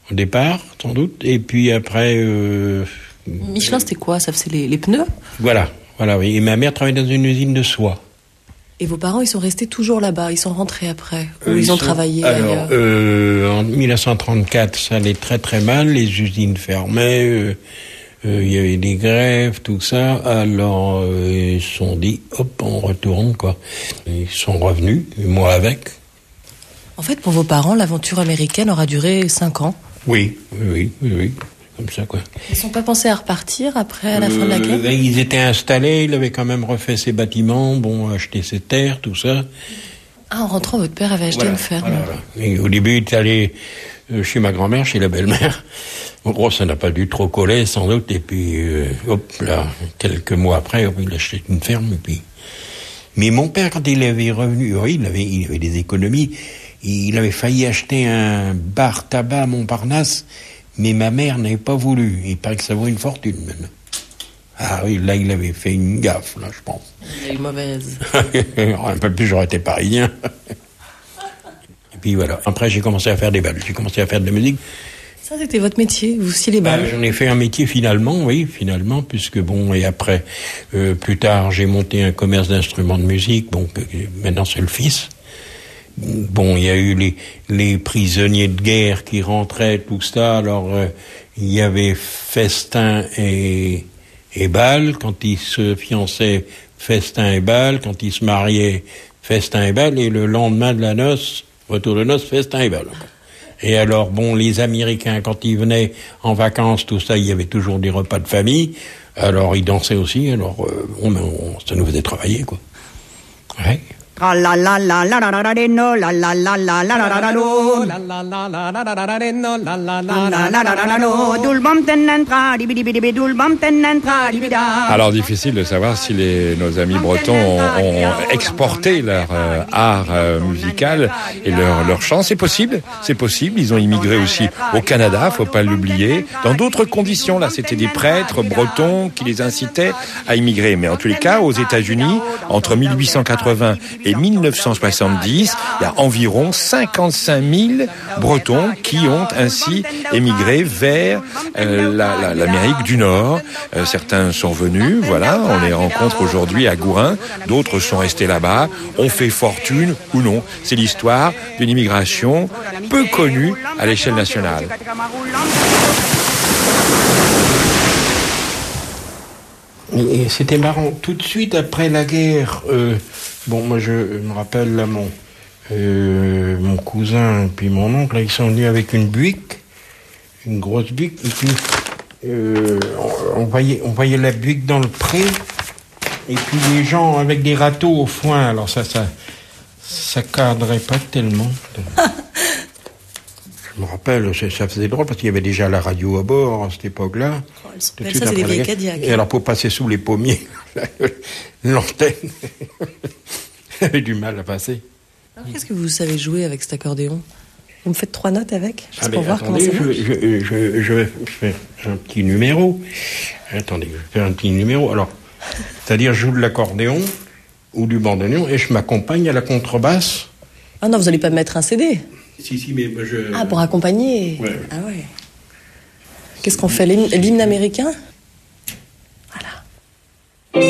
Q: au départ, sans doute. Et puis après... Euh,
K: Michelin, c'était quoi? Ça faisait les, les pneus?
Q: Voilà, voilà, oui. Et ma mère travaillait dans une usine de soie.
K: Et vos parents, ils sont restés toujours là-bas? Ils sont rentrés après? Ou
Q: euh,
K: ils,
Q: ils
K: ont
Q: sont...
K: travaillé
Q: Alors,
K: ailleurs?
Q: euh, en dix-neuf cent trente-quatre, ça allait très très mal. Les usines fermaient. Euh, euh, il y avait des grèves, tout ça. Alors, euh, ils se sont dit, hop, on retourne, quoi. Ils sont revenus, et moi avec.
K: En fait, pour vos parents, l'aventure américaine aura duré cinq ans.
Q: Oui, oui, oui, oui. Comme ça, quoi.
K: Ils sont pas pensés à repartir après, à la euh, fin de la guerre?
Q: Ils étaient installés, il avait quand même refait ses bâtiments, bon, acheté ses terres, tout ça.
K: Ah, en rentrant, votre père avait acheté
Q: voilà,
K: une ferme.
Q: Voilà, voilà. Et au début, il est allé chez ma grand-mère, chez la belle-mère. En gros, ça n'a pas dû trop coller, sans doute. Et puis, euh, hop, là, quelques mois après, hop, il a acheté une ferme, et puis... Mais mon père, quand il avait revenu, oui, il avait, il avait des économies. Il avait failli acheter un bar tabac à Montparnasse, mais ma mère n'avait pas voulu. Il paraît que ça vaut une fortune, maintenant. Ah oui, là, il avait fait une gaffe, là, je pense.
K: Il a eu mauvaise.
Q: Un peu plus, j'aurais été parisien. Et puis voilà. Après, j'ai commencé à faire des balles. J'ai commencé à faire de la musique.
K: Ça, c'était votre métier, vous sciez les balles?
Q: Bah, j'en ai fait un métier finalement, oui, finalement, puisque bon, et après, euh, plus tard, j'ai monté un commerce d'instruments de musique, bon, maintenant c'est le fils. Bon, il y a eu les, les prisonniers de guerre qui rentraient, tout ça, alors euh, il y avait festin et, et bal, quand ils se fiançaient, festin et bal, quand ils se mariaient, festin et bal, et le lendemain de la noce, retour de noces, festin et bal. Et alors, bon, les Américains, quand ils venaient en vacances, tout ça, il y avait toujours des repas de famille. Alors, ils dansaient aussi. Alors, euh, on, on, ça nous faisait travailler, quoi. Ouais.
F: Alors difficile de savoir si les, nos amis bretons ont, ont exporté leur euh, art euh, musical et leur, leur chant. C'est possible, c'est possible. Ils ont immigré aussi au Canada, faut pas l'oublier, dans d'autres conditions. Là, c'était des prêtres bretons qui les incitaient à immigrer. Mais en tous les cas, aux États-Unis, entre mille huit cent quatre-vingts et mille neuf cent soixante-dix, il y a environ cinquante-cinq mille Bretons qui ont ainsi émigré vers euh, la, la, l'Amérique du Nord. Euh, certains sont venus, voilà, on les rencontre aujourd'hui à Gourin, d'autres sont restés là-bas, ont fait fortune ou non. C'est l'histoire d'une immigration peu connue à l'échelle nationale.
Q: Et c'était marrant. Tout de suite après la guerre, euh, bon, moi je me rappelle là mon euh, mon cousin et puis mon oncle, là, ils sont venus avec une buick, une grosse buick, et puis euh, on, on voyait on voyait la buick dans le pré, et puis les gens avec des râteaux au foin. Alors ça ça ça cadrait pas tellement. Je me rappelle, ça faisait drôle parce qu'il y avait déjà la radio à bord à cette époque-là.
K: Oh, ça, c'est des vieilles Cadillacs.
Q: Et alors, pour passer sous les pommiers, l'antenne avait du mal à passer.
K: Alors, qu'est-ce que vous savez jouer avec cet accordéon? Vous me faites trois notes avec?
Q: Ah,
K: pour voir
Q: attendez,
K: comment ça marche.
Q: je, je, je, je vais faire un petit numéro. Attendez, je vais faire un petit numéro. Alors, c'est-à-dire, je joue de l'accordéon ou du bandoneon et je m'accompagne à la contrebasse.
K: Ah non, vous n'allez pas me mettre un C D?
Q: Si, si, mais moi je...
K: Ah, pour accompagner?
Q: Ouais.
K: Ah ouais. Qu'est-ce qu'on fait? L'hymne, l'hymne américain? Voilà.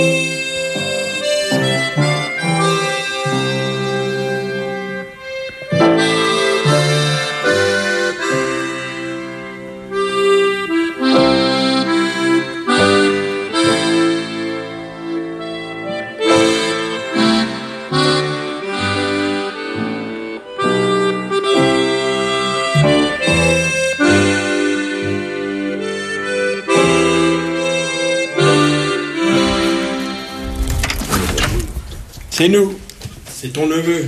Q: C'est nous, c'est ton neveu.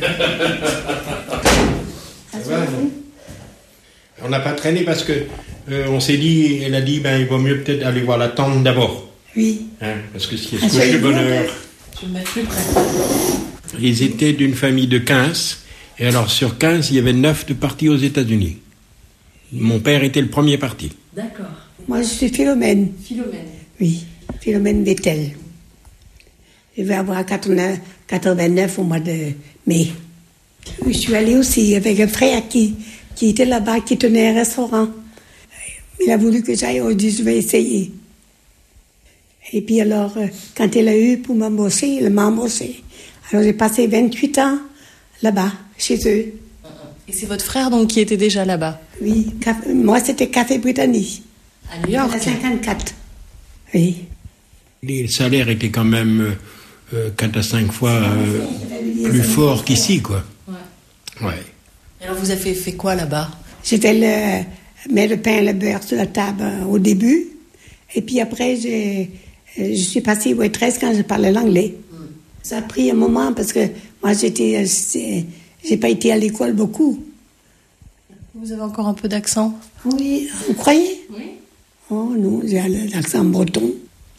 Q: Ça va, non? On n'a pas traîné parce que euh, on s'est dit, elle a dit, ben il vaut mieux peut-être aller voir la tante d'abord.
R: Oui.
Q: Hein, parce que ce qui est ce couche de bonheur.
K: Je vais me mettre plus près.
Q: Ils étaient d'une famille de quinze, et alors sur quinze, il y avait neuf de partis aux États-Unis. Mon père était le premier parti.
K: D'accord.
R: Moi, je suis Philomène.
K: Philomène.
R: Oui, Philomène Bettel. Je vais avoir quatre-vingt-neuf au mois de mai. Je suis allée aussi avec un frère qui, qui était là-bas, qui tenait un restaurant. Il a voulu que j'aille, on dit je vais essayer. Et puis alors, quand il a eu pour m'embaucher, il m'a embauché. Alors j'ai passé vingt-huit ans là-bas, chez eux.
K: Et c'est votre frère donc qui était déjà là-bas?
R: Oui, moi c'était Café Britannique.
K: À New York?
R: À cinquante-quatre. Oui.
Q: Les salaires étaient quand même euh, quatre à cinq fois euh, plus forts qu'ici, quoi. Ouais. Ouais.
K: Et alors vous avez fait quoi là-bas?
R: J'étais le mettre le pain et le beurre sur la table euh, au début. Et puis après, j'ai, euh, je suis passée waitress quand je parlais l'anglais. Mm. Ça a pris un moment parce que moi, j'étais, euh, j'ai pas été à l'école beaucoup.
K: Vous avez encore un peu d'accent?
R: Oui, vous croyez?
K: Oui.
R: Oh non, j'ai l'accent breton.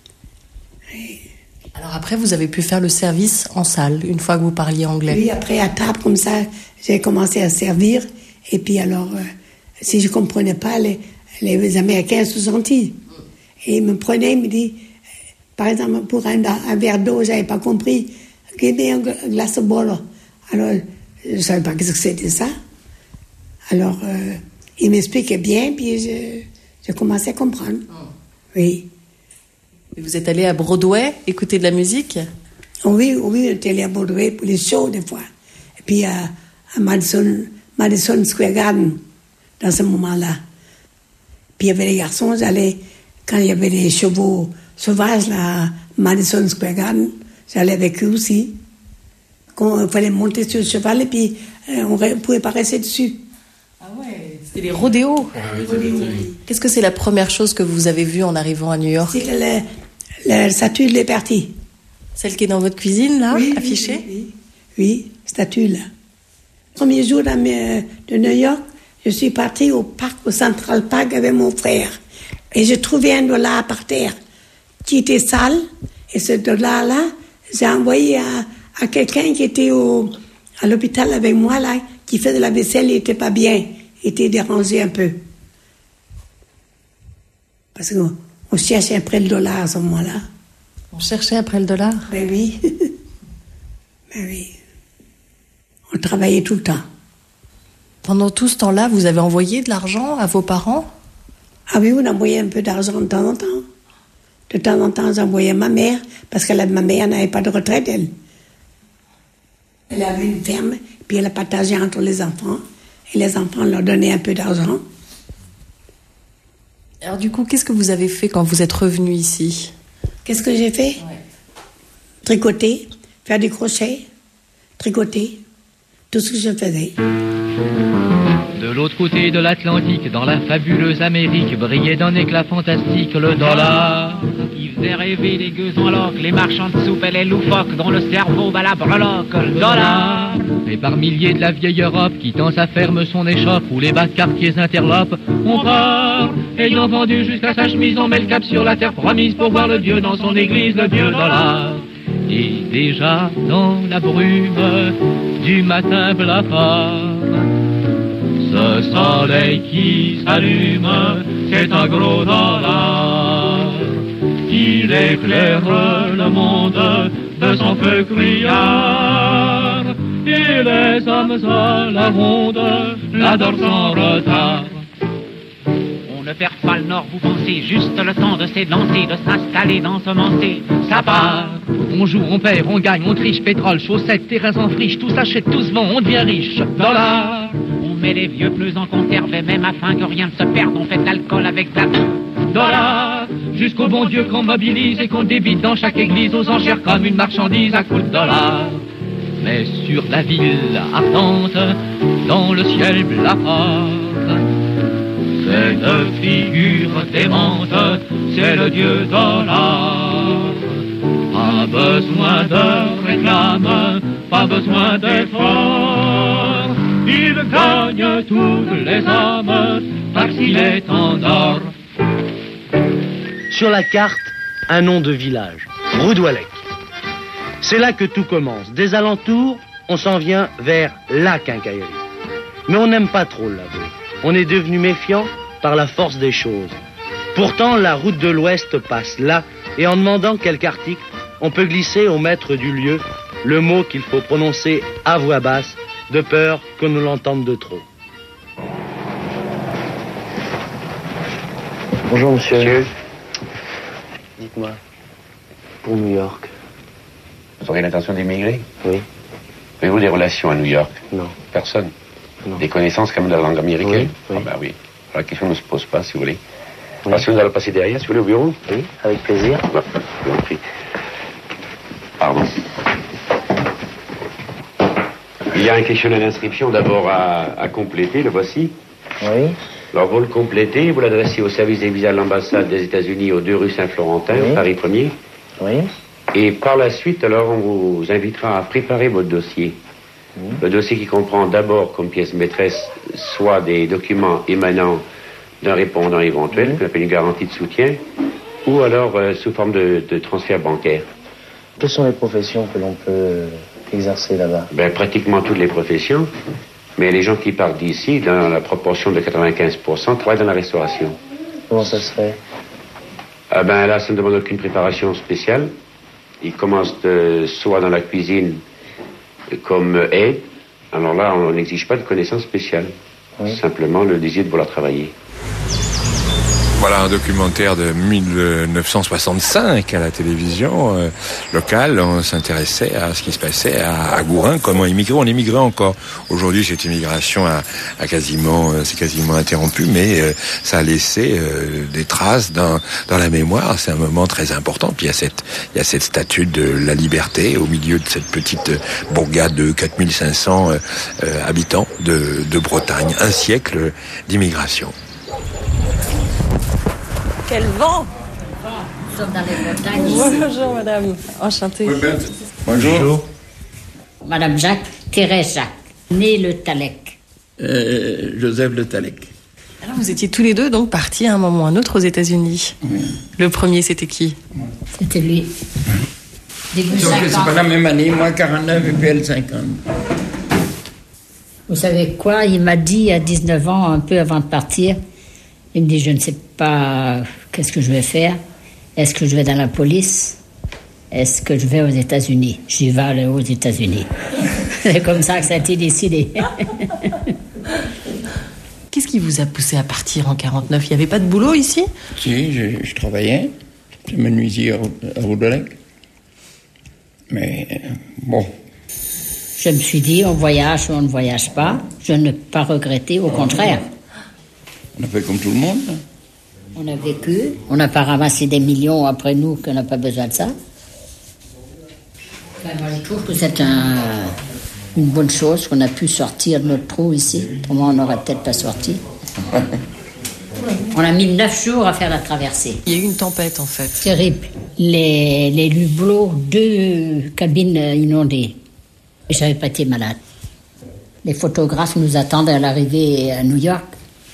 K: Et... Alors après, vous avez pu faire le service en salle, une fois que vous parliez anglais?
R: Oui, après, à table, comme ça, j'ai commencé à servir. Et puis alors, euh, si je ne comprenais pas, les, les Américains sont gentils. Et ils me prenaient, ils me disaient, par exemple, pour un, un verre d'eau, je n'avais pas compris, give me a glass of water. Alors, je ne savais pas ce que c'était ça. Alors, euh, ils m'expliquaient bien, puis je, je commençais à comprendre. Oh. Oui.
K: Et vous êtes allé à Broadway écouter de la musique?
R: Oui, oui, on était allé à Broadway pour les shows, des fois. Et puis à, à Madison, Madison Square Garden, dans ce moment-là. Puis il y avait les garçons, j'allais, quand il y avait les chevaux sauvages, là, à Madison Square Garden, j'allais avec eux aussi. Quand il fallait monter sur le cheval, et puis euh, on ne pouvait pas rester dessus.
K: Ah ouais, c'était les rodéos. Ah, oui, oui, oui. Qu'est-ce que c'est la première chose que vous avez vue en arrivant à New York?
R: C'est le, le statue de Liberty.
K: Celle qui est dans votre cuisine, là,
R: oui,
K: affichée?
R: Oui, oui, oui, statue, là. Le premier jour dans mes, de New York, je suis partie au parc, au Central Park avec mon frère. Et j'ai trouvé un dollar par terre qui était sale. Et ce dollar-là, j'ai envoyé à, à quelqu'un qui était au, à l'hôpital avec moi, là, qui faisait la vaisselle, il n'était pas bien. Il était dérangé un peu. Parce qu'on on cherchait après le dollar à ce moment-là.
K: On cherchait après le dollar?
R: Ben oui. Ben oui. On travaillait tout le temps.
K: Pendant tout ce temps-là, vous avez envoyé de l'argent à vos parents?
R: Ah oui, on envoyait un peu d'argent de temps en temps. De temps en temps, j'envoyais à ma mère, parce que la, ma mère n'avait pas de retraite, elle. Elle avait une ferme, puis elle a partagé entre les enfants. Et les enfants leur donnaient un peu d'argent.
K: Alors du coup, qu'est-ce que vous avez fait quand vous êtes revenu ici?
R: Qu'est-ce que j'ai fait? Ouais. Tricoter, faire du crochet, tricoter, tout ce que je faisais.
S: De l'autre côté de l'Atlantique, dans la fabuleuse Amérique, brillait d'un éclat fantastique le dollar. Qui faisait rêver les gueux en loques, les marchands de soupe et les loufoques, dont le cerveau bat la breloque, le dollar. Et par milliers de la vieille Europe, quittant sa ferme, son échoppe, où les bas de quartiers interlopent, on part. Ayant vendu jusqu'à sa chemise, on met le cap sur la terre promise pour voir le Dieu dans son église, le Dieu dollar. Et déjà dans la brume du matin blafard, ce soleil qui s'allume, c'est un gros dollar. Il éclaire le monde de son feu criard. Et les hommes à la ronde l'adorent sans retard. On ne perd pas le nord, vous pensez, juste le temps de s'élancer, de s'installer, d'ensemencer. Ça part. On joue, on perd, on gagne, on triche, pétrole, chaussettes, terrains en friche, tout s'achète, tout se vend, on devient riche. Dollar. On met les vieux pneus en conserve et même afin que rien ne se perde, on fait de l'alcool avec ça. Dollar. Jusqu'au bon Dieu qu'on mobilise et qu'on débite dans chaque église aux enchères comme une marchandise à coups de dollars. Mais sur la ville ardente, dans le ciel blafard, cette figure démente, c'est le Dieu dollar. Pas besoin de réclame, pas besoin d'effort. Il gagne tous les hommes parce qu'il est en or.
P: Sur la carte, un nom de village, Roudoualec. C'est là que tout commence. Des alentours, on s'en vient vers la quincaillerie. Mais on n'aime pas trop l'avouer. On est devenu méfiant par la force des choses. Pourtant, la route de l'Ouest passe là, et en demandant quelque article, on peut glisser au maître du lieu le mot qu'il faut prononcer à voix basse, de peur qu'on ne l'entende de trop.
T: Bonjour, monsieur.
U: Monsieur.
T: Dites-moi, pour New York.
U: Vous aurez l'intention d'émigrer?
T: Oui.
U: Avez-vous des relations à New York?
T: Non.
U: Personne?
T: Non.
U: Des connaissances comme de la langue américaine?
T: Oui, oui.
U: Ah ben oui. Alors, la question ne se pose pas, si vous voulez. Oui. Alors, si vous allez passer derrière, si vous voulez, au bureau?
T: Oui, avec plaisir.
U: Bon, je vous en prie. Pardon. Il y a un questionnaire d'inscription d'abord à, à compléter, le voici.
T: Oui.
U: Alors vous le complétez, vous l'adressez au service des visas de l'ambassade des États-Unis aux deux rue Saint-Florentin,
T: oui.
U: Paris premier.
T: Oui.
U: Et par la suite, alors, on vous invitera à préparer votre dossier. Oui. Le dossier qui comprend d'abord comme pièce maîtresse soit des documents émanant d'un répondant éventuel, oui. qu'on appelle une garantie de soutien, ou alors euh, sous forme de, de transfert bancaire.
T: Quelles sont les professions que l'on peut exercer là-bas?
U: Ben, pratiquement toutes les professions. Mais les gens qui partent d'ici, dans la proportion de quatre-vingt-quinze pour cent, travaillent dans la restauration.
T: Comment ça se fait?
U: Ah ben là, ça ne demande aucune préparation spéciale. Ils commencent de, soit dans la cuisine comme aide. Alors là, on n'exige pas de connaissances spéciales. Oui. Simplement le désir de vouloir travailler.
F: Voilà un documentaire de mille neuf cent soixante-cinq à la télévision euh, locale. On s'intéressait à ce qui se passait à, à Gourin, comment immigrer. On immigrait encore. Aujourd'hui, cette immigration a, a quasiment, euh, c'est quasiment interrompu, mais euh, ça a laissé euh, des traces dans, dans la mémoire. C'est un moment très important. Puis il y a cette, il y a cette statue de la liberté au milieu de cette petite bourgade de quatre mille cinq cents euh, euh, habitants de, de Bretagne. Un siècle d'immigration.
K: Quel vent!
V: Nous sommes dans les montagnes.
K: Bonjour madame, enchantée.
W: Bonjour. Bonjour.
V: Madame Jacques, Thérèse Jacques, née Le Tallec.
W: Euh, Joseph Le Tallec.
K: Alors vous étiez tous les deux donc partis à un moment ou à un autre aux États-Unis. Oui. Le premier c'était qui?
V: C'était lui. Début
W: Donc c'est pas la même année, moi quarante-neuf et puis elle cinquante.
V: Vous savez quoi? Il m'a dit à dix-neuf ans, un peu avant de partir, il me dit, je ne sais pas qu'est-ce que je vais faire. Est-ce que je vais dans la police? Est-ce que je vais aux États-Unis? Je vais aller aux États-Unis. C'est comme ça que ça a été décidé.
K: Qu'est-ce qui vous a poussé à partir en quarante-neuf? Il n'y avait pas de boulot ici?
W: Si, je, je travaillais. Je me menuisier à Roudelec. Mais bon.
V: Je me suis dit, on voyage ou on ne voyage pas. Je ne peux pas regretter, au contraire.
W: On a fait comme tout le monde.
V: On a vécu, on n'a pas ramassé des millions après nous, qu'on n'a pas besoin de ça. Enfin, moi, je trouve que c'est un, une bonne chose qu'on a pu sortir de notre trou ici. Autrement, on n'aurait peut-être pas sorti. On a mis neuf jours à faire la traversée.
K: Il y a eu une tempête, en fait.
V: Terrible. Les, les hublots, deux cabines inondées. Et j'avais pas été malade. Les photographes nous attendent à l'arrivée à New York.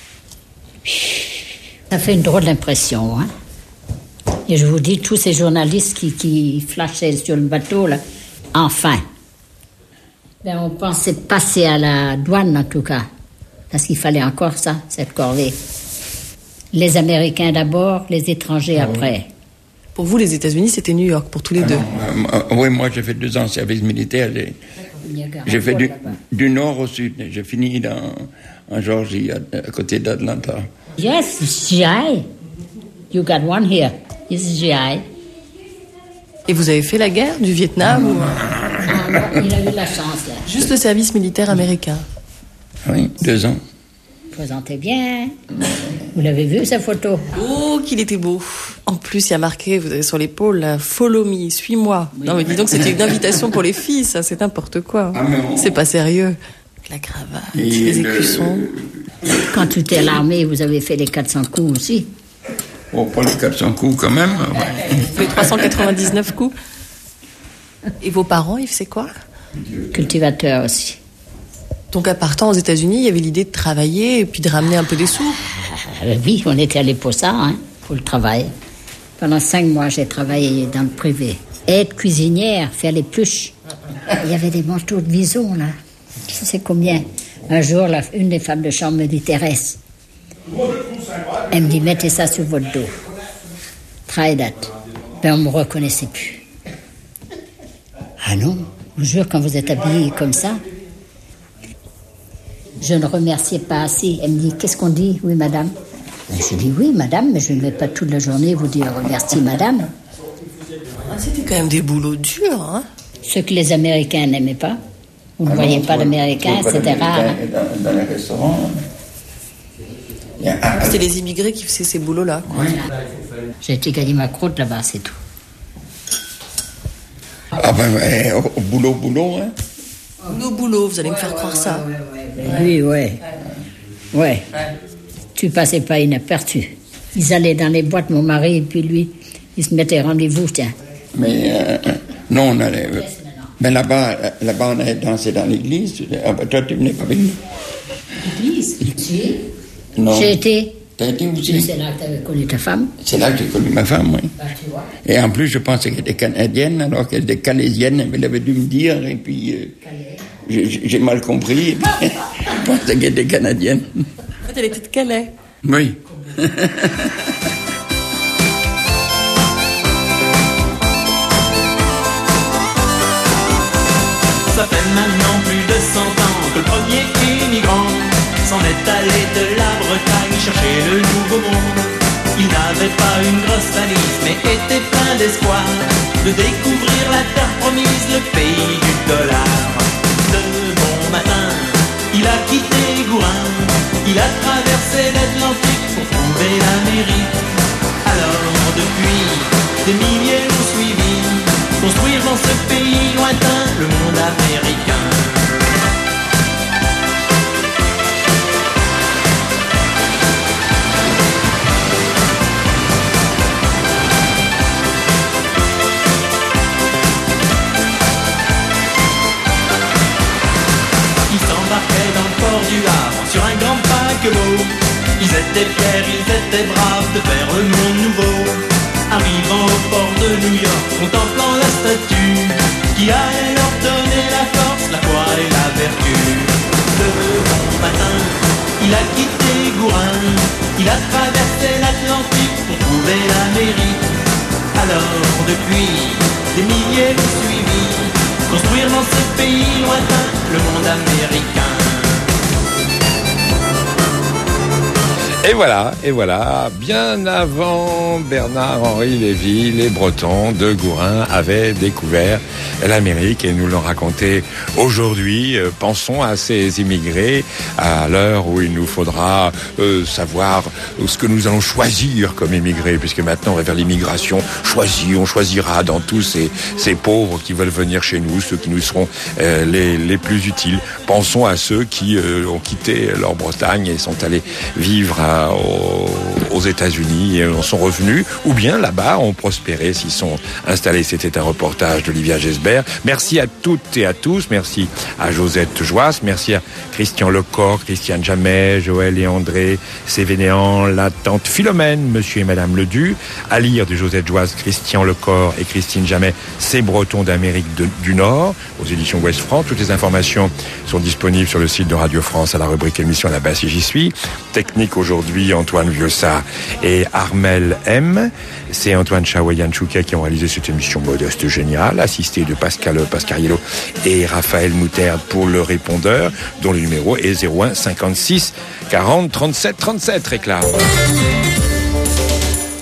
V: Ça fait une drôle d'impression, hein. Et je vous dis, tous ces journalistes qui, qui flashaient sur le bateau, là, enfin. Ben, on pensait passer à la douane, en tout cas. Parce qu'il fallait encore ça, cette corvée. Les Américains d'abord, les étrangers ah, après.
K: Oui. Pour vous, les États-Unis, c'était New York, pour tous les ah, deux.
W: Non, euh, oui, moi, j'ai fait deux ans de service militaire. J'ai, j'ai fait du, du nord au sud. J'ai fini dans, en Georgie, à, à côté d'Atlanta.
V: Yes, G I. You got one here. It's G I.
K: Et vous avez fait la guerre du Vietnam ou...
V: Ah, non, il a eu la chance, là.
K: Juste le service militaire américain.
W: Oui, deux ans.
V: Présentez bien. Vous l'avez vu, sa photo?
K: Oh, qu'il était beau. En plus, il y a marqué, vous avez sur l'épaule, là, follow me, suis-moi. Oui. Non, mais dis donc, c'était une invitation pour les filles, ça, c'est n'importe quoi. Ah, on... C'est pas sérieux. La cravate, et les écussons.
V: Le... Quand tu étais à l'armée, vous avez fait les quatre cents coups aussi.
W: Oh, pas les quatre cents coups quand même. Ouais.
K: Les trois cent quatre-vingt-dix-neuf coups. Et vos parents, ils faisaient quoi?
V: Cultivateurs aussi.
K: Donc, à partant aux États-Unis, il y avait l'idée de travailler et puis de ramener un peu des sous.
V: Euh, oui, on était allés pour ça, hein, pour le travail. Pendant cinq mois, j'ai travaillé dans le privé. Être cuisinière, faire les pluches. Il y avait des manteaux de vison, là. Je sais combien. Un jour, la, une des femmes de chambre me dit, Thérèse, elle me dit, mettez ça sur votre dos. Try that. Ben, on ne me reconnaissait plus. Ah non, je vous jure, quand vous êtes habillée comme ça, je ne remerciais pas assez. Elle me dit, qu'est-ce qu'on dit? Oui, madame. Et j'ai dit oui, madame, mais je ne vais pas toute la journée vous dire merci, madame.
K: Ah, c'était quand même des boulots durs, hein.
V: Ce que les Américains n'aimaient pas. Vous ne ah voyez non, pas d'Américains, c'était rare.
W: Dans, dans les restaurants.
K: C'était les immigrés qui faisaient ces boulots-là.
V: Voilà. J'ai été gagner ma croûte là-bas, c'est tout.
W: Ah ben, ouais, au, au boulot, boulot, hein.
K: Boulot, boulot, vous allez me faire croire ça.
V: Oui, ouais. Ouais. Tu passais pas inaperçu. Ils allaient dans les boîtes, mon mari, et puis lui, il se mettait rendez-vous, tiens.
W: Mais euh, non, on allait. Euh, mais là-bas, là-bas, on allait danser dans l'église. Ah, ben, toi, tu venais pas avec nous.
V: L'église? Si.
W: Non.
V: J'ai été.
W: T'as été aussi?
V: C'est là que t'avais connu ta femme?
W: C'est là que j'ai connu ma femme, oui.
V: Bah, tu vois.
W: Et en plus, je pensais qu'elle était canadienne, alors qu'elle était calaisienne. Elle avait dû me dire, et puis euh, j'ai, j'ai mal compris. Je pensais qu'elle était canadienne.
K: En fait, elle était de Calais.
W: Oui.
A: Ça fait maintenant plus de cent ans que le premier immigrant s'en est allé de la Bretagne chercher le nouveau monde. Il n'avait pas une grosse valise, mais était plein d'espoir de découvrir la terre promise, le pays du dollar. De bon matin, il a quitté Gourin, il a traversé l'Atlantique pour trouver l'Amérique. Alors depuis, des milliers l'ont suivi, construire dans ce pays lointain le monde américain. Ils s'embarquaient dans le port du Havre sur un grand paquebot. Ils étaient fiers, ils étaient braves de faire le monde nouveau. Arrivant au port de New York, contemplant la statue qui allait leur donner la force, la foi et la vertu. De bon matin, il a quitté Gourin, il a traversé l'Atlantique pour trouver l'Amérique. Alors depuis, des milliers l'ont suivi, construire dans ce pays lointain le monde américain.
F: Et voilà, et voilà, bien avant Bernard-Henri Lévy, les Bretons de Gourin avaient découvert l'Amérique et nous l'ont raconté aujourd'hui. Euh, pensons à ces immigrés à l'heure où il nous faudra euh, savoir ce que nous allons choisir comme immigrés, puisque maintenant on va vers l'immigration choisie, on choisira dans tous ces, ces pauvres qui veulent venir chez nous, ceux qui nous seront euh, les, les plus utiles. Pensons à ceux qui euh, ont quitté leur Bretagne et sont allés vivre à Aux, aux États-Unis et en sont revenus, ou bien là-bas ont prospéré s'ils sont installés. C'était un reportage d'Olivia Gesbert. Merci à toutes et à tous. Merci à Josette Joas. Merci à Christian Lecor, Christiane Jamet, Joël et André Sévénéan, la tante Philomène, monsieur et madame Ledu. À lire de Josette Joas, Christian Lecor et Christine Jamet, Ces Bretons d'Amérique de, du Nord, aux éditions Ouest France. Toutes les informations sont disponibles sur le site de Radio France à la rubrique émission La Basse et j'y suis. Technique aujourd'hui, Antoine Vieussat et Armel M. C'est Antoine Chawayan Chouka qui ont réalisé cette émission modeste géniale, assisté de Pascal Pascariello et Raphaël Mouterde pour le répondeur, dont le numéro est zéro un cinquante-six quarante trente-sept trente-sept. Réclame.